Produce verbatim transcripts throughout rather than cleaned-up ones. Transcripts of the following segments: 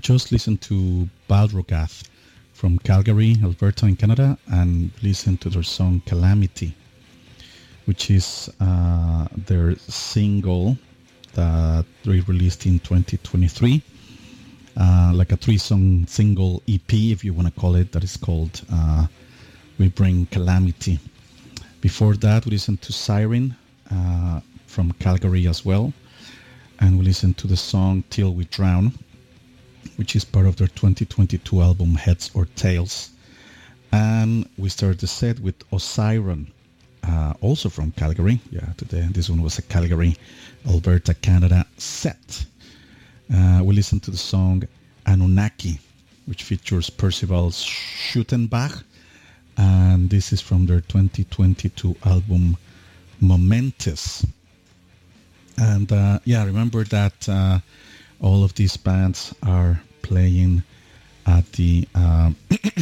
just listened to Balrogath from Calgary, Alberta in Canada, and listened to their song Calamity, which is uh, their single that they released in twenty twenty-three. Uh, like a three-song single E P, if you want to call it, that is called uh, We Bring Calamity. Before that, we listened to Siren uh, from Calgary as well. And we listened to the song Till We Drown, which is part of their twenty twenty-two album Heads or Tails. And we started the set with Osiron, uh, also from Calgary. Yeah, today this one was a Calgary, Alberta, Canada set. Uh, we listened to the song Anunnaki, which features Percival Schuttenbach, and this is from their twenty twenty-two album Momentous. And uh, yeah, remember that uh, all of these bands are playing at the uh,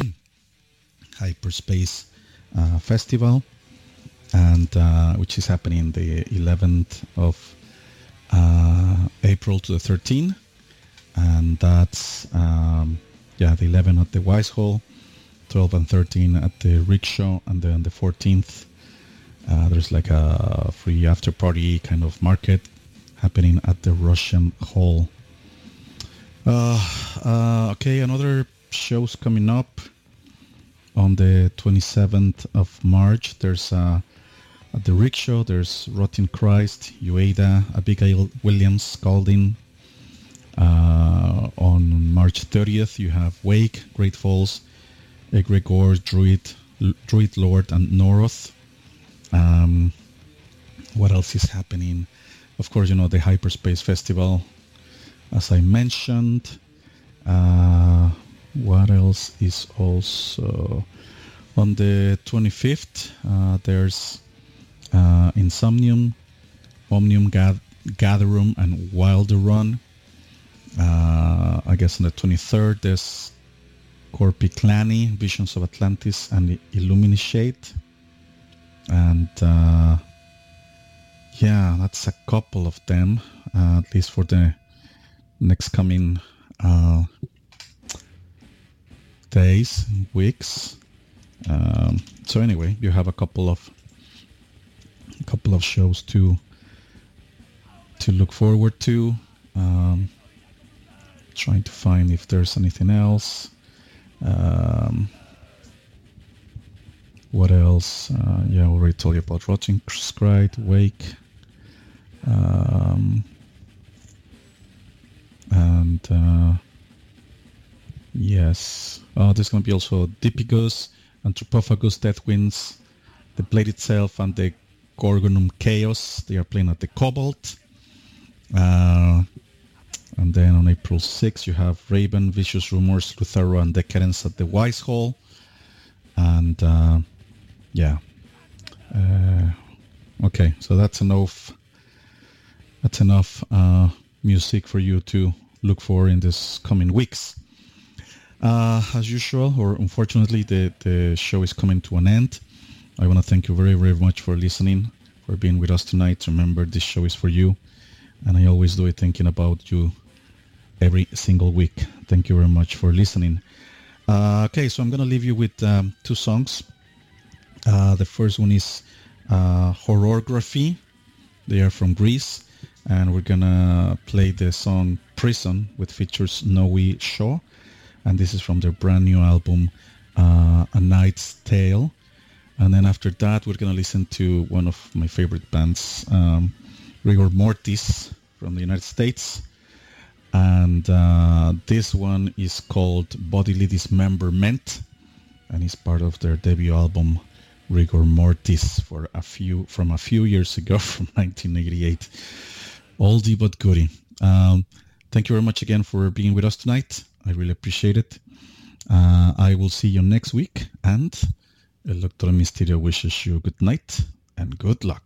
Hyperspace uh, Festival, and uh, which is happening the eleventh of Uh, April to the thirteenth, and that's um, yeah the eleventh at the Wise Hall, twelve and thirteen at the Rickshaw, and then the fourteenth uh, there's like a free after party kind of market happening at the Russian Hall. Uh, uh, okay, another shows coming up on the twenty-seventh of March. There's a At the Rickshaw, there's Rotten Christ, Ueda, Abigail Williams, Scalding. Uh, on March thirtieth, you have Wake, Great Falls, Egregore, Druid, L- Druid Lord, and Noroth. Um, what else is happening? Of course, you know, the Hyperspace Festival, as I mentioned. Uh, what else is also on the twenty-fifth? Uh, there's Uh, Insomnium, Omnium Gath- Gatherum, and Wilder Run. Uh, I guess on the twenty-third, there's Corpiclani, Visions of Atlantis, and Illuminishade. And uh, yeah, that's a couple of them, uh, at least for the next coming uh, days, weeks. Um, so anyway, you have a couple of couple of shows to to look forward to. Um, trying to find if there's anything else. Um, what else? Uh, yeah, I already told you about Rotting Scribe, Wake, um, and uh, yes, oh, there's going to be also Dipygus, Anthropophagus, Deathwinds, the Blade itself, and the Gorgonum Chaos. They are playing at the Cobalt. Uh, and then on April sixth, you have Raven, Vicious Rumors, Luthero, and Decadence at the Wise Hall. And uh, yeah. Uh, okay, so that's enough. That's enough uh, music for you to look for in this coming weeks. Uh, as usual, or unfortunately, the, the show is coming to an end. I want to thank you very, very much for listening, for being with us tonight. Remember, this show is for you, and I always do it thinking about you every single week. Thank you very much for listening. Uh, okay, so I'm going to leave you with um, two songs. Uh, the first one is uh, Horrorgraphy. They are from Greece, and we're going to play the song Prison, which features Snowy Shaw, and this is from their brand new album, uh, A Knight's Tale. And then after that, we're going to listen to one of my favorite bands, um, Rigor Mortis from the United States. And uh, this one is called Bodily Dismemberment, and it's part of their debut album, Rigor Mortis, for a few from a few years ago, from nineteen eighty-eight. Oldie but goodie. Um, thank you very much again for being with us tonight. I really appreciate it. Uh, I will see you next week, and El Doctor Mysterio wishes you good night and good luck.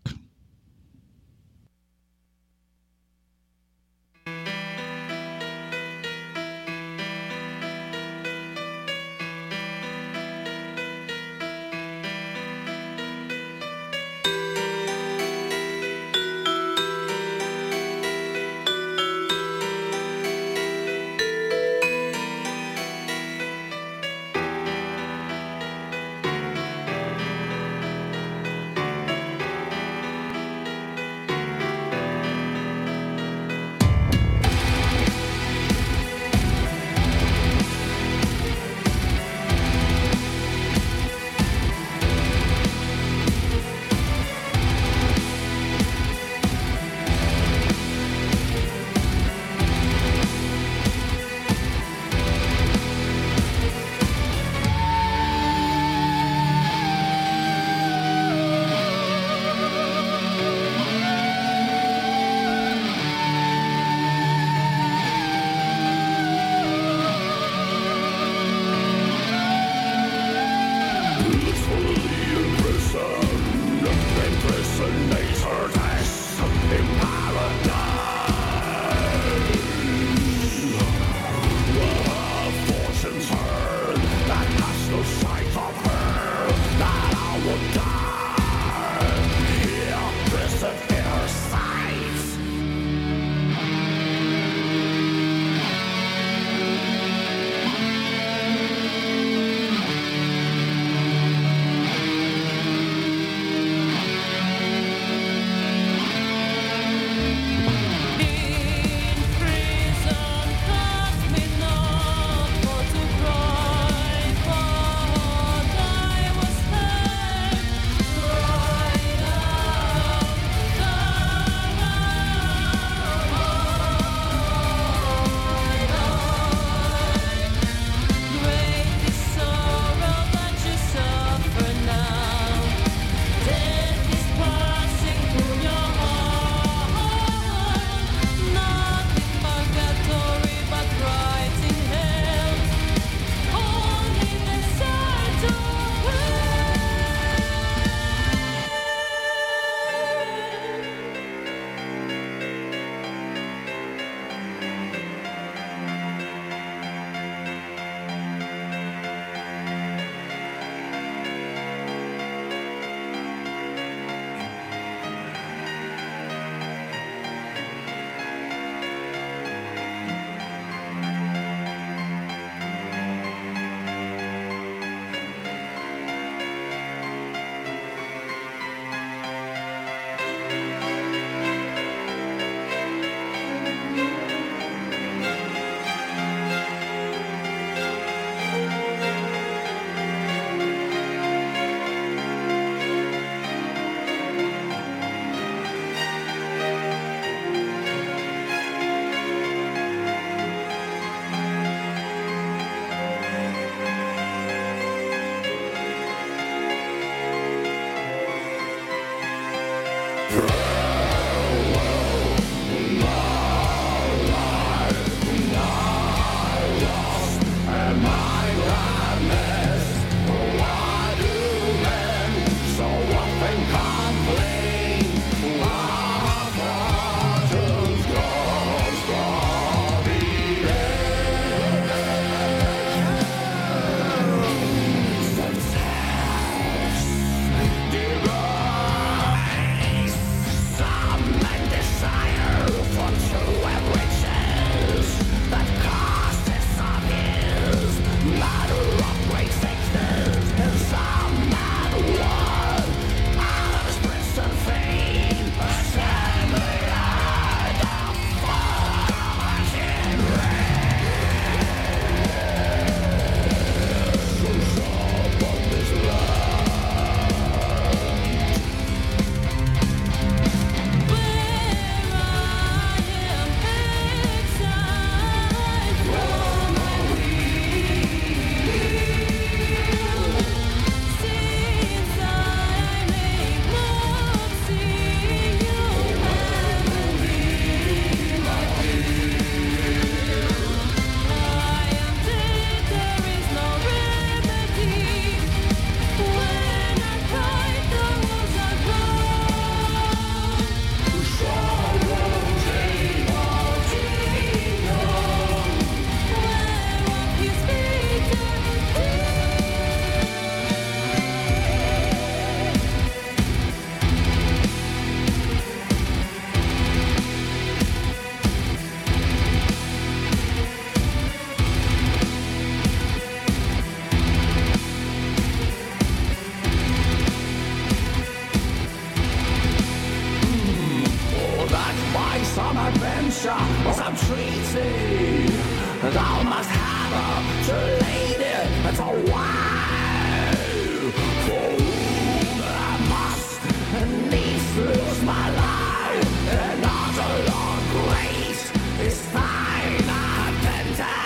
treaty. Thou must have her to lead it to why. For whom I must needs lose my life, and not alone grace is fine advantage.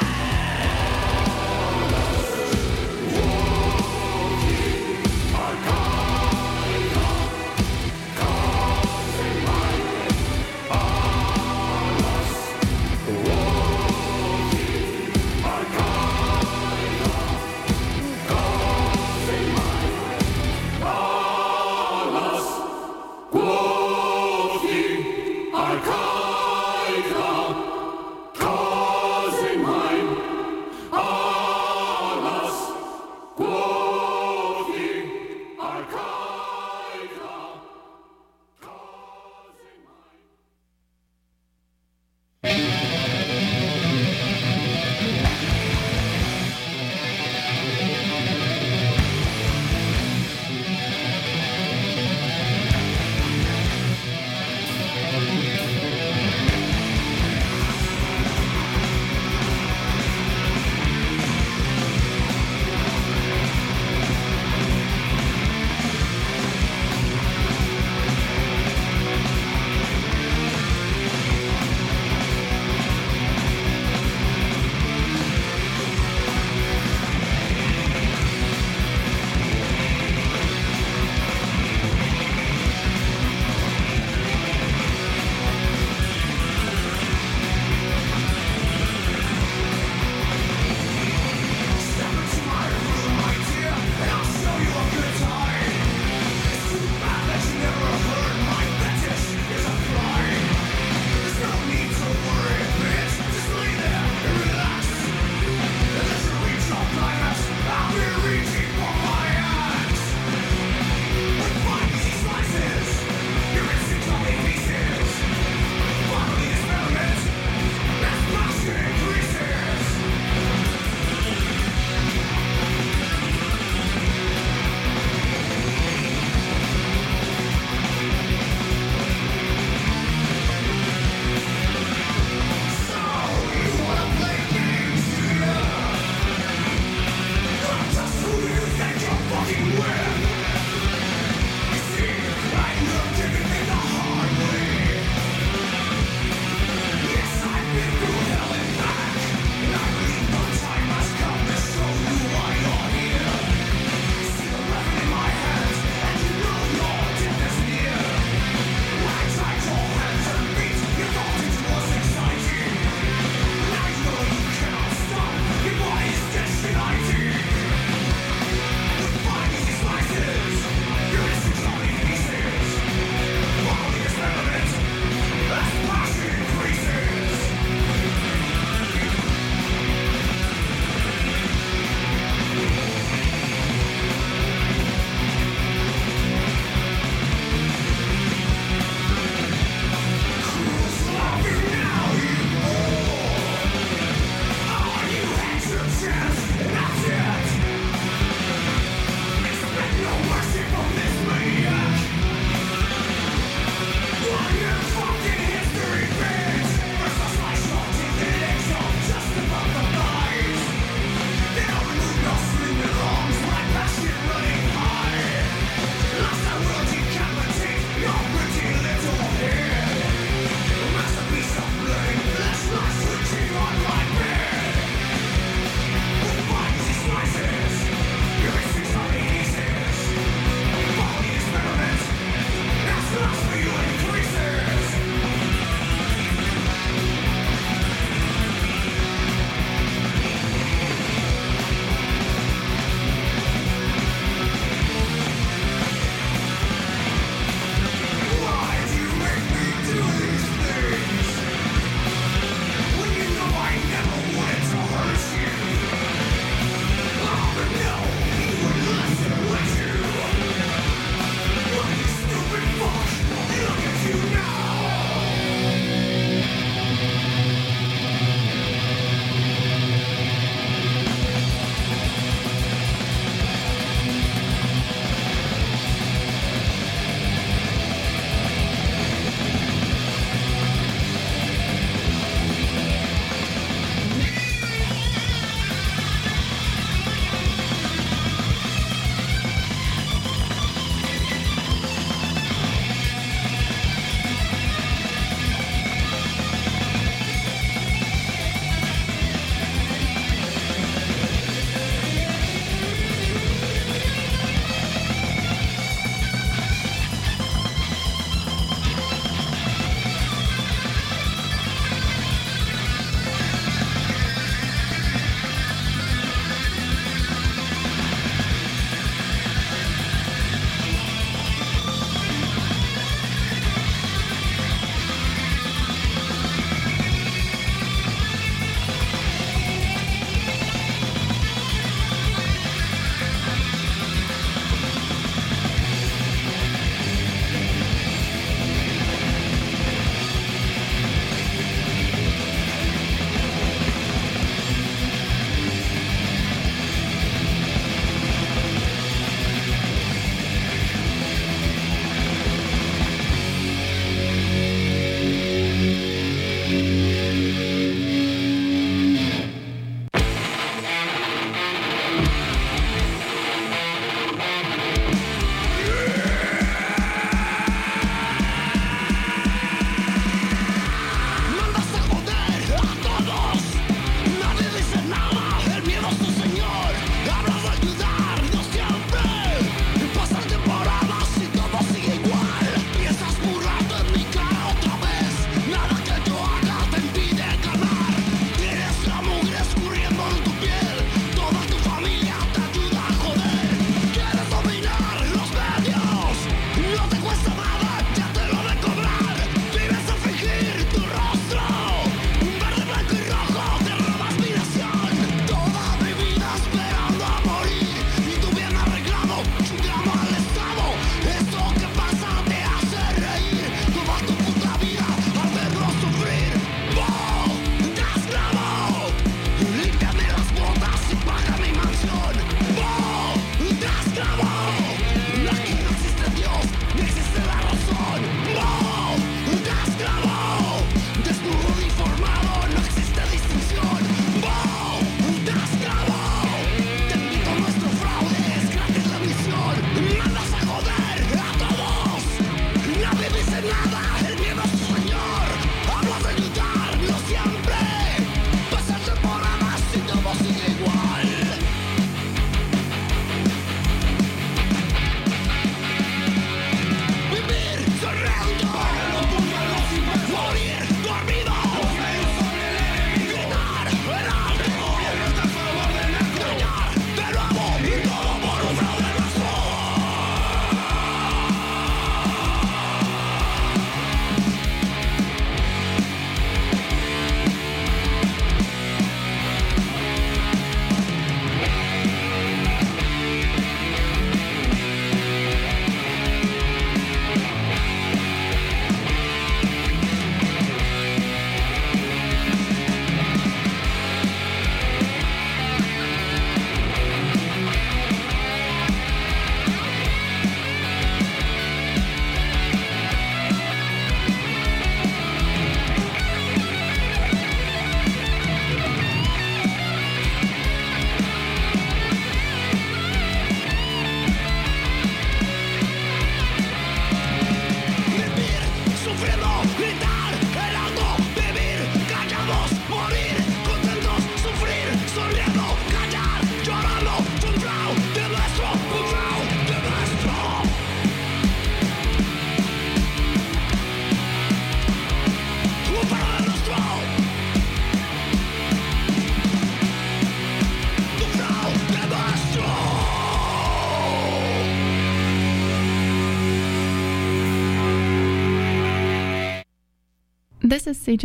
This is C J